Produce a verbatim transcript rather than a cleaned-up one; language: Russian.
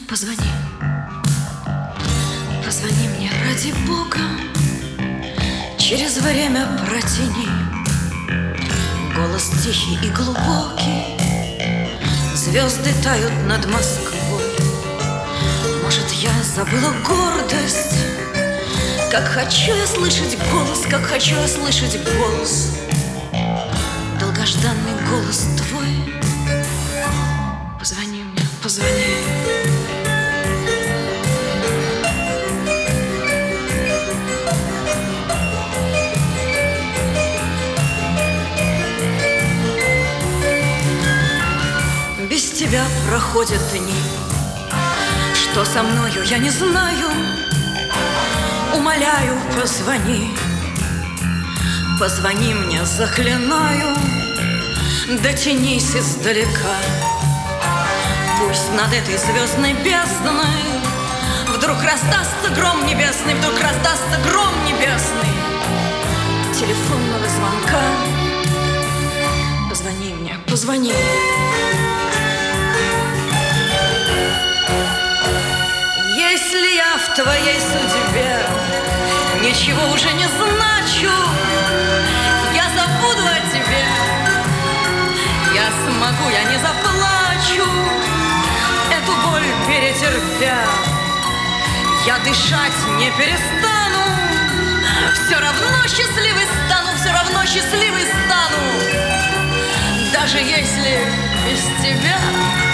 Позвони, позвони мне ради Бога, через время протяни. Голос тихий и глубокий, звезды тают над Москвой. Может, я забыла гордость, как хочу я слышать голос, как хочу я слышать голос, долгожданный голос твой. Позвони мне, позвони. Без тебя проходят дни, что со мною я не знаю. Умоляю, позвони, позвони мне, заклинаю. Дотянись издалека, пусть над этой звездной бездной вдруг раздастся гром небесный, вдруг раздастся гром небесный телефонного звонка. Позвони мне, позвони. Если я в твоей судьбе ничего уже не значу, я забуду о тебе, я смогу, я не заплачу, эту боль перетерпя, я дышать не перестану, все равно счастливой стану, все равно счастливой стану, даже если без тебя.